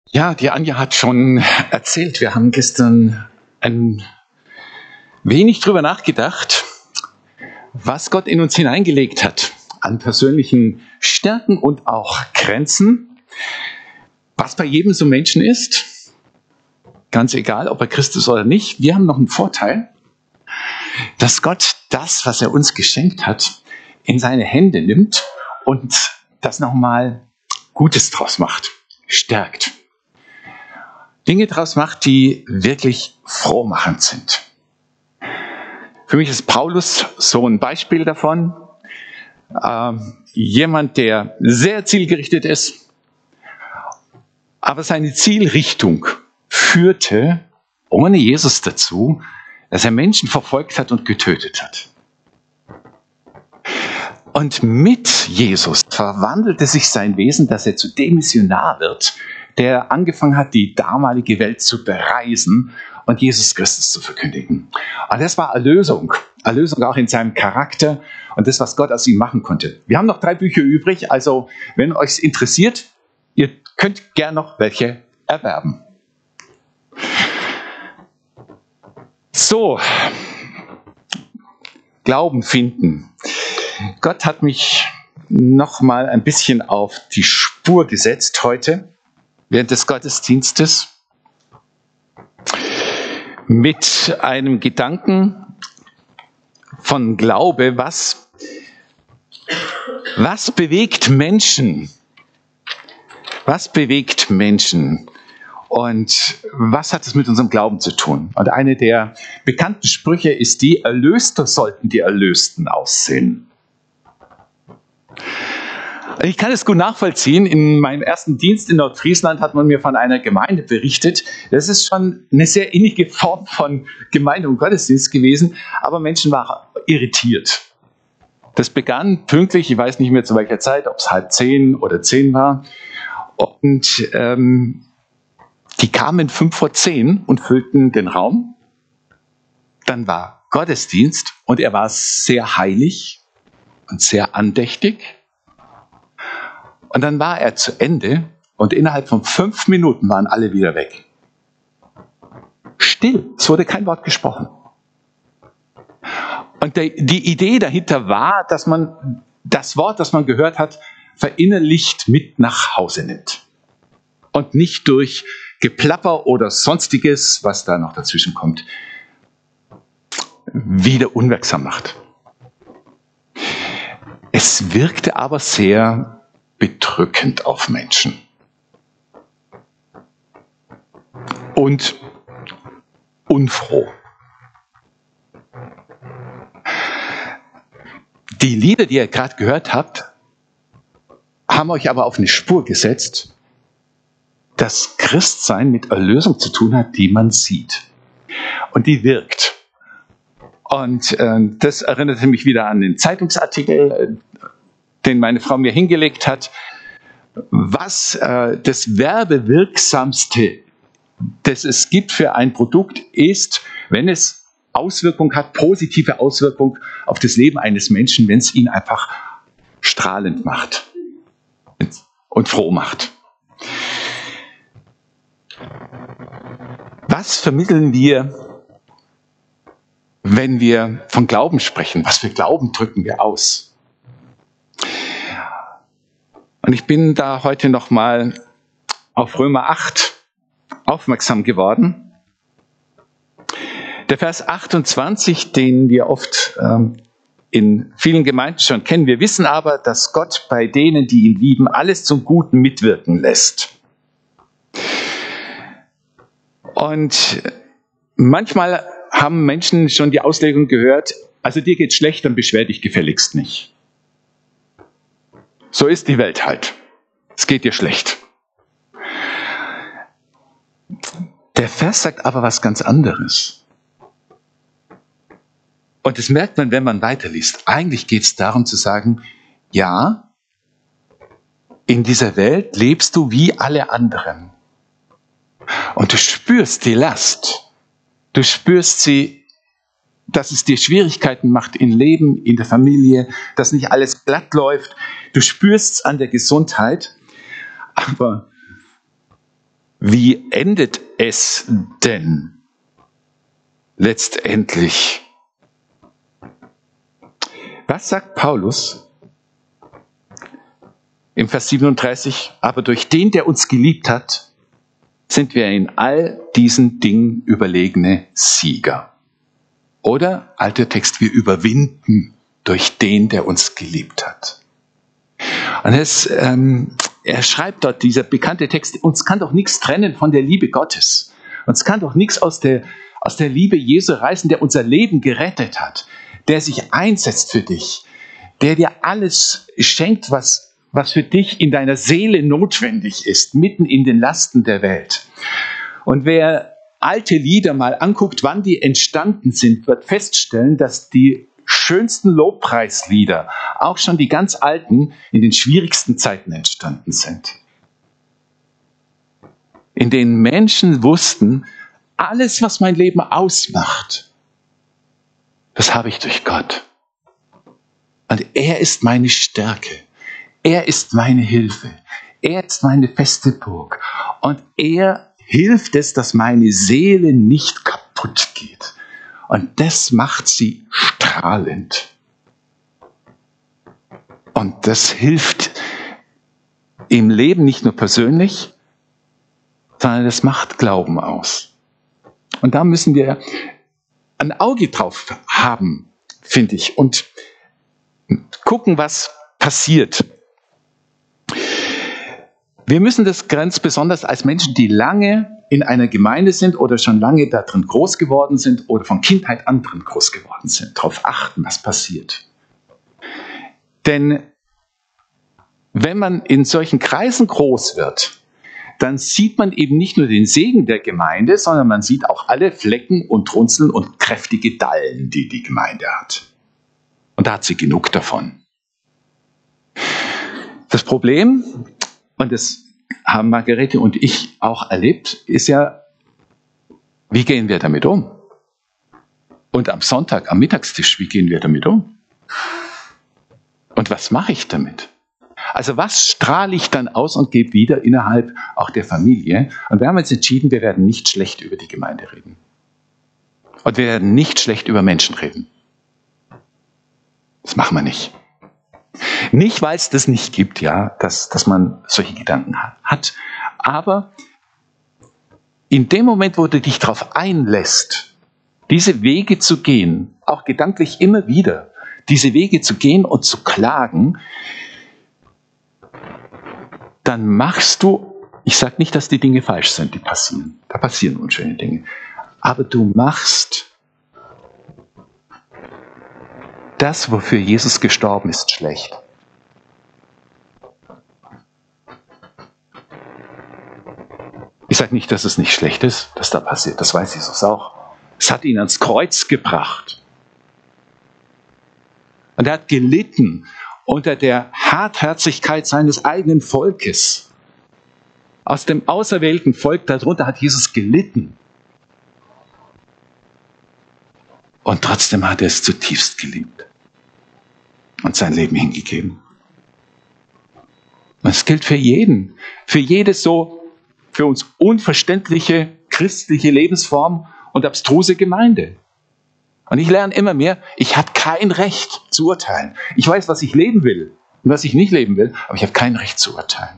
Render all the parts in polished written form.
Ja, die Anja hat schon erzählt, wir haben gestern ein wenig drüber nachgedacht, was Gott in uns hineingelegt hat, an persönlichen Stärken und auch Grenzen, was bei jedem so Menschen ist, ganz egal, ob er Christ ist oder nicht. Wir haben noch einen Vorteil, dass Gott das, was er uns geschenkt hat, in seine Hände nimmt und das nochmal Gutes draus macht, stärkt. Dinge draus macht, die wirklich frohmachend sind. Für mich ist Paulus so ein Beispiel davon. Jemand, der sehr zielgerichtet ist, aber seine Zielrichtung führte ohne Jesus dazu, dass er Menschen verfolgt hat und getötet hat. Und mit Jesus verwandelte sich sein Wesen, dass er zu dem Missionar wird, der angefangen hat, die damalige Welt zu bereisen und Jesus Christus zu verkündigen. Und das war Erlösung. Erlösung auch in seinem Charakter und das, was Gott aus ihm machen konnte. Wir haben noch 3 Bücher übrig, also wenn euch es interessiert, ihr könnt gern noch welche erwerben. So, Glauben finden. Gott hat mich noch mal ein bisschen auf die Spur gesetzt heute, während des Gottesdienstes, mit einem Gedanken von Glaube, was bewegt Menschen? Was bewegt Menschen? Und was hat es mit unserem Glauben zu tun? Und eine der bekannten Sprüche ist die: Erlöster sollten die Erlösten aussehen. Ich kann es gut nachvollziehen. In meinem ersten Dienst in Nordfriesland hat man mir von einer Gemeinde berichtet. Das ist schon eine sehr innige Form von Gemeinde und Gottesdienst gewesen, aber Menschen waren irritiert. Das begann pünktlich, ich weiß nicht mehr zu welcher Zeit, ob es 9:30 oder 10 war. Und die kamen 9:55 und füllten den Raum. Dann war Gottesdienst und er war sehr heilig und sehr andächtig. Und dann war er zu Ende und innerhalb von 5 Minuten waren alle wieder weg. Still, es wurde kein Wort gesprochen. Und die Idee dahinter war, dass man das Wort, das man gehört hat, verinnerlicht mit nach Hause nimmt. Und nicht durch Geplapper oder Sonstiges, was da noch dazwischen kommt, wieder unwirksam macht. Es wirkte aber sehr bedrückend auf Menschen. Und unfroh. Die Lieder, die ihr gerade gehört habt, haben euch aber auf eine Spur gesetzt, dass Christsein mit Erlösung zu tun hat, die man sieht. Und die wirkt. Und das erinnerte mich wieder an den Zeitungsartikel, den meine Frau mir hingelegt hat, was das Werbewirksamste, das es gibt für ein Produkt, ist, wenn es Auswirkung hat, positive Auswirkung auf das Leben eines Menschen, wenn es ihn einfach strahlend macht und froh macht. Was vermitteln wir, wenn wir von Glauben sprechen? Was für Glauben drücken wir aus? Und ich bin da heute nochmal auf Römer 8 aufmerksam geworden. Der Vers 28, den wir oft in vielen Gemeinden schon kennen. Wir wissen aber, dass Gott bei denen, die ihn lieben, alles zum Guten mitwirken lässt. Und manchmal haben Menschen schon die Auslegung gehört, also dir geht's schlecht, dann beschwer dich gefälligst nicht. So ist die Welt halt. Es geht dir schlecht. Der Vers sagt aber was ganz anderes. Und das merkt man, wenn man weiterliest. Eigentlich geht es darum zu sagen, ja, in dieser Welt lebst du wie alle anderen. Und du spürst die Last. Du spürst sie, dass es dir Schwierigkeiten macht im Leben, in der Familie, dass nicht alles glatt läuft. Du spürst es an der Gesundheit. Aber wie endet es denn letztendlich? Was sagt Paulus im Vers 37? Aber durch den, der uns geliebt hat, sind wir in all diesen Dingen überlegene Sieger. Oder, alter Text, wir überwinden durch den, der uns geliebt hat. Und er schreibt dort, dieser bekannte Text, uns kann doch nichts trennen von der Liebe Gottes. Uns kann doch nichts aus der Liebe Jesu reißen, der unser Leben gerettet hat, der sich einsetzt für dich, der dir alles schenkt, was für dich in deiner Seele notwendig ist, mitten in den Lasten der Welt. Und wer alte Lieder mal anguckt, wann die entstanden sind, wird feststellen, dass die schönsten Lobpreislieder, auch schon die ganz alten, in den schwierigsten Zeiten entstanden sind. In denen Menschen wussten, alles, was mein Leben ausmacht, das habe ich durch Gott. Und er ist meine Stärke. Er ist meine Hilfe. Er ist meine feste Burg. Und er hilft es, dass meine Seele nicht kaputt geht. Und das macht sie strahlend. Und das hilft im Leben nicht nur persönlich, sondern das macht Glauben aus. Und da müssen wir ein Auge drauf haben, finde ich, und gucken, was passiert. Wir müssen das ganz besonders als Menschen, die lange in einer Gemeinde sind oder schon lange da drin groß geworden sind oder von Kindheit an drin groß geworden sind, darauf achten, was passiert. Denn wenn man in solchen Kreisen groß wird, dann sieht man eben nicht nur den Segen der Gemeinde, sondern man sieht auch alle Flecken und Runzeln und kräftige Dallen, die die Gemeinde hat. Und da hat sie genug davon. Das Problem, und das haben Margarete und ich auch erlebt, ist ja, wie gehen wir damit um? Und am Sonntag, am Mittagstisch, wie gehen wir damit um? Und was mache ich damit? Also was strahle ich dann aus und gebe wieder innerhalb auch der Familie? Und wir haben jetzt entschieden, wir werden nicht schlecht über die Gemeinde reden. Und wir werden nicht schlecht über Menschen reden. Das machen wir nicht. Nicht, weil es das nicht gibt, ja, dass man solche Gedanken hat. Aber in dem Moment, wo du dich darauf einlässt, diese Wege zu gehen, auch gedanklich immer wieder, diese Wege zu gehen und zu klagen, dann machst du, ich sage nicht, dass die Dinge falsch sind, die passieren. Da passieren unschöne Dinge. Aber du machst das, wofür Jesus gestorben ist, schlecht. Ich sage nicht, dass es nicht schlecht ist, dass da passiert. Das weiß Jesus auch. Es hat ihn ans Kreuz gebracht. Und er hat gelitten unter der Hartherzigkeit seines eigenen Volkes. Aus dem auserwählten Volk, darunter hat Jesus gelitten. Und trotzdem hat er es zutiefst geliebt und sein Leben hingegeben. Und es gilt für jeden, für jede so für uns unverständliche christliche Lebensform und abstruse Gemeinde. Und ich lerne immer mehr, ich habe kein Recht zu urteilen. Ich weiß, was ich leben will und was ich nicht leben will, aber ich habe kein Recht zu urteilen.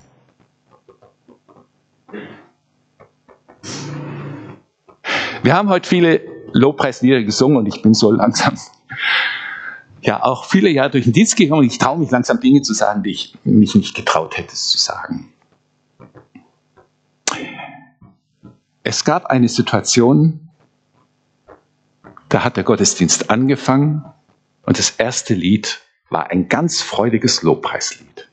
Wir haben heute viele Lobpreislieder gesungen und ich bin so langsam, ja auch viele Jahre durch den Dienst gegangen und ich traue mich langsam Dinge zu sagen, die ich mich nicht getraut hätte zu sagen. Es gab eine Situation, da hat der Gottesdienst angefangen und das erste Lied war ein ganz freudiges Lobpreislied.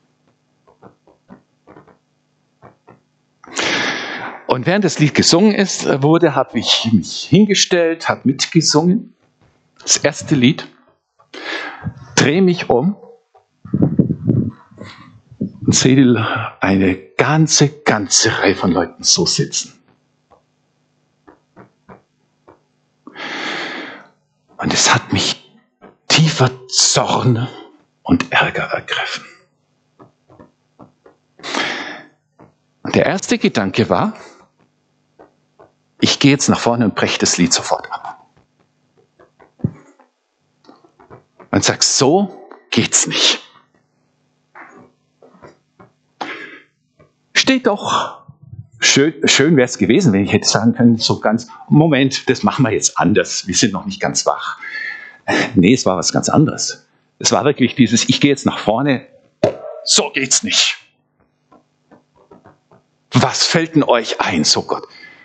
Und während das Lied gesungen wurde, habe ich mich hingestellt, habe mitgesungen. Das erste Lied. Drehe mich um und sehe eine ganze Reihe von Leuten so sitzen. Und es hat mich tiefer Zorn und Ärger ergriffen. Und der erste Gedanke war, ich gehe jetzt nach vorne und breche das Lied sofort ab. Und sag, so geht's nicht. Steht doch, schön wäre es gewesen, wenn ich hätte sagen können, so ganz, Moment, das machen wir jetzt anders, wir sind noch nicht ganz wach. Nee, es war was ganz anderes. Es war wirklich dieses, ich gehe jetzt nach vorne, so geht's nicht. Was fällt denn euch ein, so Gott?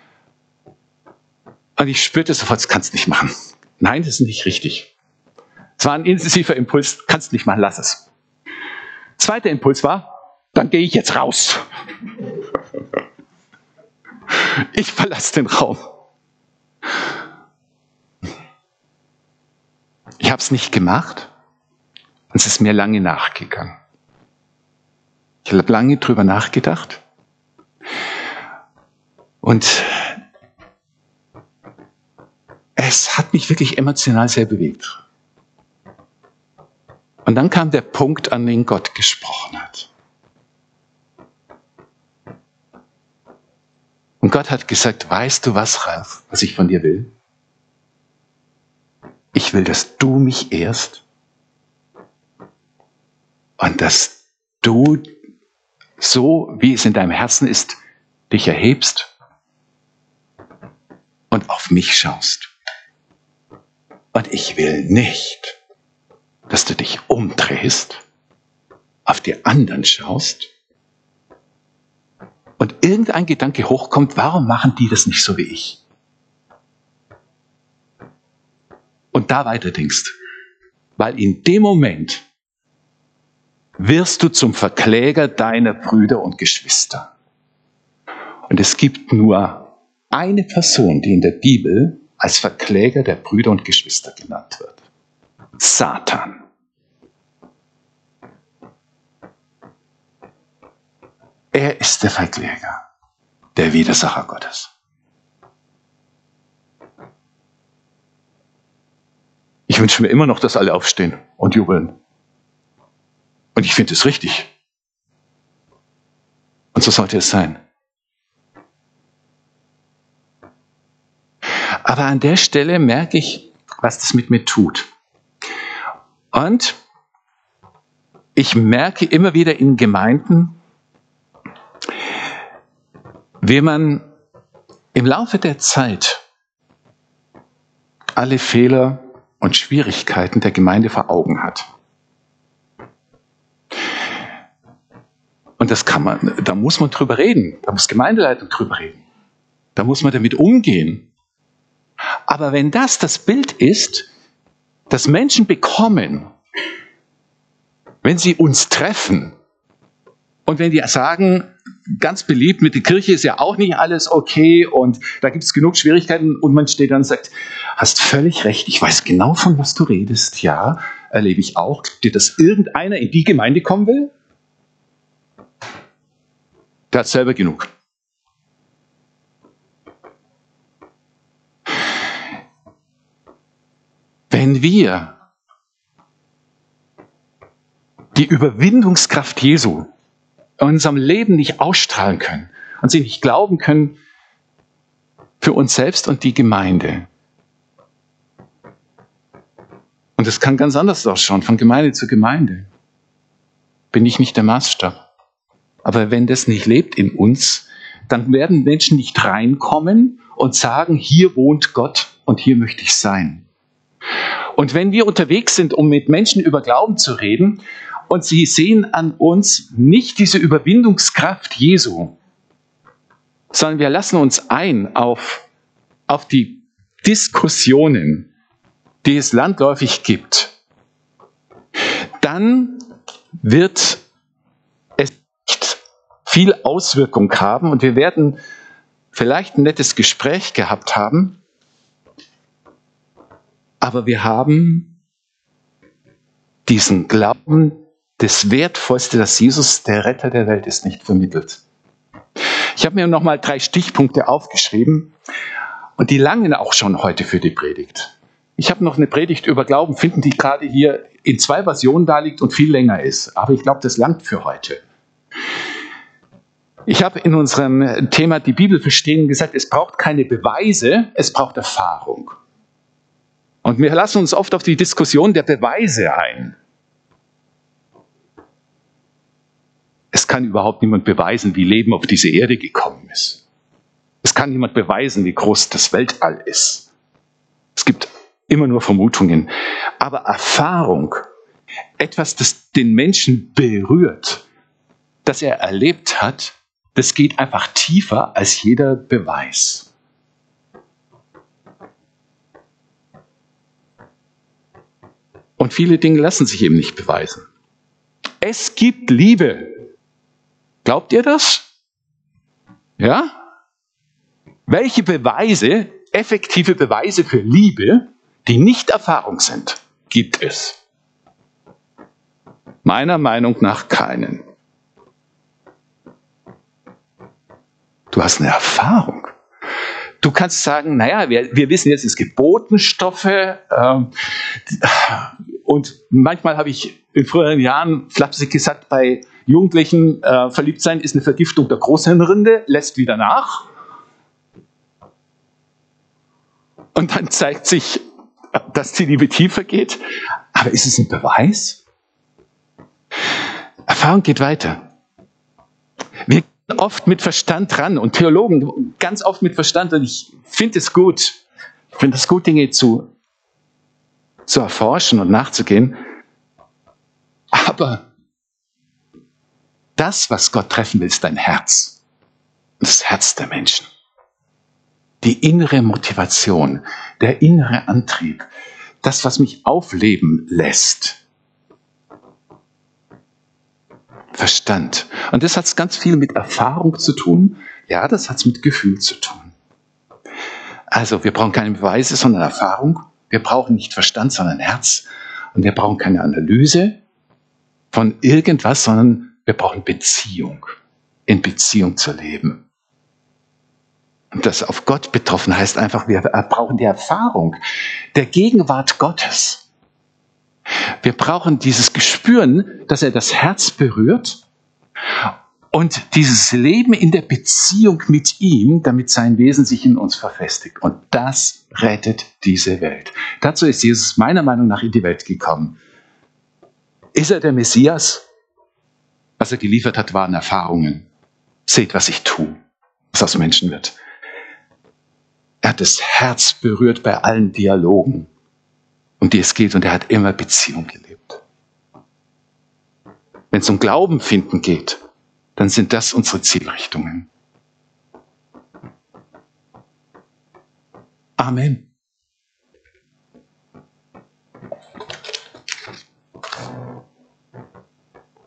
Und ich spürte sofort, das kannst du nicht machen. Nein, das ist nicht richtig. Es war ein intensiver Impuls, kannst nicht machen, lass es. Zweiter Impuls war, dann gehe ich jetzt raus. Ich verlasse den Raum. Ich habe es nicht gemacht und es ist mir lange nachgegangen. Ich habe lange drüber nachgedacht und es hat mich wirklich emotional sehr bewegt. Und dann kam der Punkt, an den Gott gesprochen hat. Und Gott hat gesagt, weißt du was, Ralf, was ich von dir will? Ich will, dass du mich ehrst und dass du, so wie es in deinem Herzen ist, dich erhebst und auf mich schaust. Und ich will nicht, dass du dich umdrehst, auf die anderen schaust und irgendein Gedanke hochkommt, warum machen die das nicht so wie ich? Und da weiter denkst, weil in dem Moment wirst du zum Verkläger deiner Brüder und Geschwister. Und es gibt nur eine Person, die in der Bibel als Verkläger der Brüder und Geschwister genannt wird. Satan. Er ist der Verkläger, der Widersacher Gottes. Ich wünsche mir immer noch, dass alle aufstehen und jubeln. Und ich finde es richtig. Und so sollte es sein. Aber an der Stelle merke ich, was das mit mir tut. Und ich merke immer wieder in Gemeinden, wie man im Laufe der Zeit alle Fehler und Schwierigkeiten der Gemeinde vor Augen hat. Und da muss man drüber reden. Da muss Gemeindeleitung drüber reden. Da muss man damit umgehen. Aber wenn das Bild ist, das Menschen bekommen, wenn sie uns treffen und wenn die sagen, ganz beliebt, mit der Kirche ist ja auch nicht alles okay und da gibt es genug Schwierigkeiten und man steht dann und sagt, hast völlig recht, ich weiß genau, von was du redest, ja, erlebe ich auch. Glaubt ihr, dass irgendeiner in die Gemeinde kommen will? Der hat selber genug. Wenn wir die Überwindungskraft Jesu in unserem Leben nicht ausstrahlen können und sie nicht glauben können für uns selbst und die Gemeinde. Und es kann ganz anders ausschauen, von Gemeinde zu Gemeinde. Bin ich nicht der Maßstab. Aber wenn das nicht lebt in uns, dann werden Menschen nicht reinkommen und sagen, hier wohnt Gott und hier möchte ich sein. Und wenn wir unterwegs sind, um mit Menschen über Glauben zu reden, und sie sehen an uns nicht diese Überwindungskraft Jesu, sondern wir lassen uns ein auf die Diskussionen, die es landläufig gibt, dann wird es nicht viel Auswirkung haben und wir werden vielleicht ein nettes Gespräch gehabt haben, aber wir haben diesen Glauben, das Wertvollste, dass Jesus der Retter der Welt ist, nicht vermittelt. Ich habe mir nochmal 3 Stichpunkte aufgeschrieben und die langen auch schon heute für die Predigt. Ich habe noch eine Predigt über Glauben finden, die gerade hier in 2 Versionen da liegt und viel länger ist. Aber ich glaube, das langt für heute. Ich habe in unserem Thema die Bibel verstehen gesagt, es braucht keine Beweise, es braucht Erfahrung. Und wir lassen uns oft auf die Diskussion der Beweise ein. Es kann überhaupt niemand beweisen, wie Leben auf diese Erde gekommen ist. Es kann niemand beweisen, wie groß das Weltall ist. Es gibt immer nur Vermutungen. Aber Erfahrung, etwas, das den Menschen berührt, das er erlebt hat, das geht einfach tiefer als jeder Beweis. Und viele Dinge lassen sich eben nicht beweisen. Es gibt Liebe. Glaubt ihr das? Ja? Welche Beweise, effektive Beweise für Liebe, die nicht Erfahrung sind, gibt es? Meiner Meinung nach keinen. Du hast eine Erfahrung. Du kannst sagen, naja, wir wissen jetzt, es gibt Botenstoffe. Und manchmal habe ich in früheren Jahren flapsig gesagt, bei Jugendlichen verliebt sein ist eine Vergiftung der Großhirnrinde, lässt wieder nach. Und dann zeigt sich, dass die Liebe tiefer geht. Aber ist es ein Beweis? Erfahrung geht weiter. Wir gehen oft mit Verstand ran und Theologen ganz oft mit Verstand. Und ich finde es gut. Ich finde es gut, Dinge zu erforschen und nachzugehen. Aber das, was Gott treffen will, ist dein Herz. Das Herz der Menschen. Die innere Motivation, der innere Antrieb, das, was mich aufleben lässt. Verstand. Und das hat ganz viel mit Erfahrung zu tun. Ja, das hat mit Gefühl zu tun. Also, wir brauchen keine Beweise, sondern Erfahrung. Wir brauchen nicht Verstand, sondern Herz. Und wir brauchen keine Analyse von irgendwas, sondern wir brauchen Beziehung. In Beziehung zu leben. Und das auf Gott betroffen heißt einfach, wir brauchen die Erfahrung der Gegenwart Gottes. Wir brauchen dieses Gespüren, dass er das Herz berührt und dieses Leben in der Beziehung mit ihm, damit sein Wesen sich in uns verfestigt. Und das rettet diese Welt. Dazu ist Jesus meiner Meinung nach in die Welt gekommen. Ist er der Messias? Was er geliefert hat, waren Erfahrungen. Seht, was ich tue, was aus Menschen wird. Er hat das Herz berührt bei allen Dialogen, um die es geht, und er hat immer Beziehung gelebt. Wenn es um Glauben finden geht, dann sind das unsere Zielrichtungen. Amen.